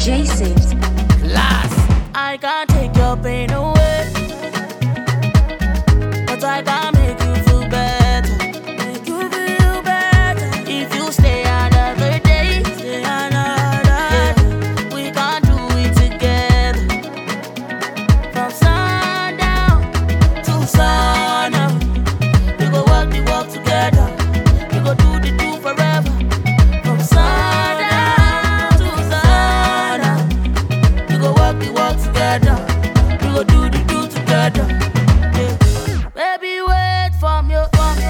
J-Sips. Last, I can't take your pain away, but I can make you feel better. Make you feel better. If you stay another day, stay another day, we can do it together. From sundown to sunup, we go walk the walk together. We go do the do forever. From sundown to sunup, we go walk the walk together. We go do the do together. Yeah. Baby, wait for me.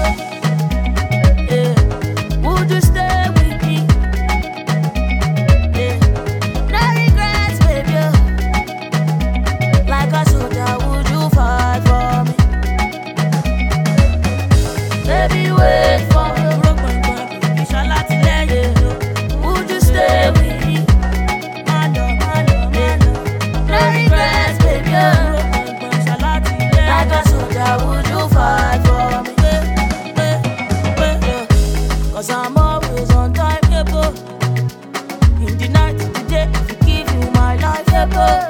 Yeah. Would you stay with me? Yeah. No regrets, baby. Like a soldier, would you fight for me? Baby, wait for me. Would you stay with me? No regrets, baby. Like a soldier, would you fight for me? Cause I'm always on time, yeah, boy. In the night, in the day, I give you my life, yeah, boy.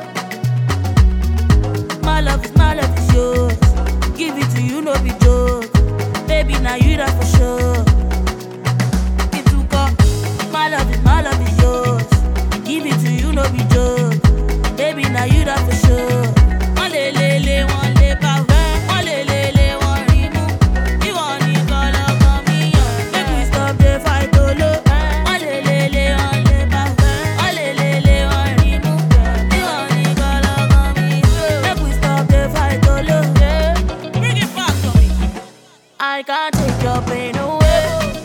My love is yours. Give it to you, no be joke. Baby, now you that for sure. It took up. My love is yours. Give it to you, no be joke. Baby, now you that for sure. One le, one le pa, one le, one remove. You want it all up on me, yeah. Make we stop the fight, oh, look. One le, one le pa, one le, one remove. You want it all up on me, yeah. Make we stop the fight, oh, look. Bring it back to me. I can't take your pain away,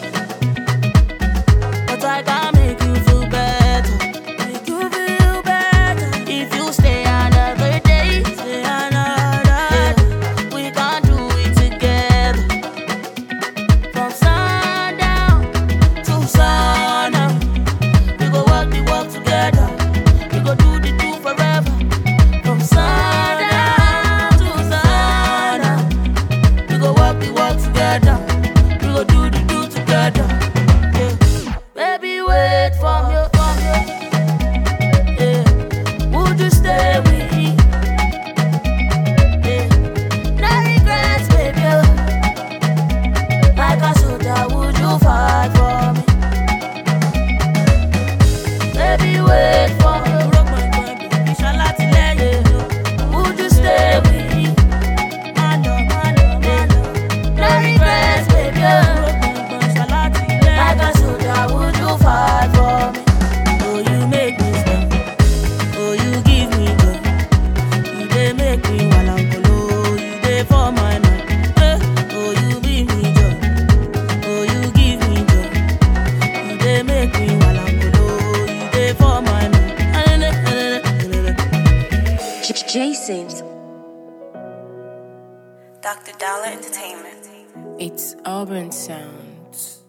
but I can make you feel better. Make you feel better. If you stay another day, stay another day, we can do it together. From sundown to sunup, we go walk the walk together. We go do the do forever. From sundown to sunup, we go walk the walk together. We go do the do together. Yeah. Baby, wait for me. Yeah. Would you stay with me? Yeah. No regrets, baby. Like a soldier, would you fight for me? Baby, wait for me. Would you stay with me? No regrets, baby. Like a soldier, would you fight for me? Oh, you make me smile. Oh, you give me joy. You dey make me walangolo. You dey for my mind. Oh, you give me joy. Oh, you give me joy. You dey make me walangolo. You dey for my mind. J-Sips. Dr. Dollar Entertainment. It's Urban Sounds.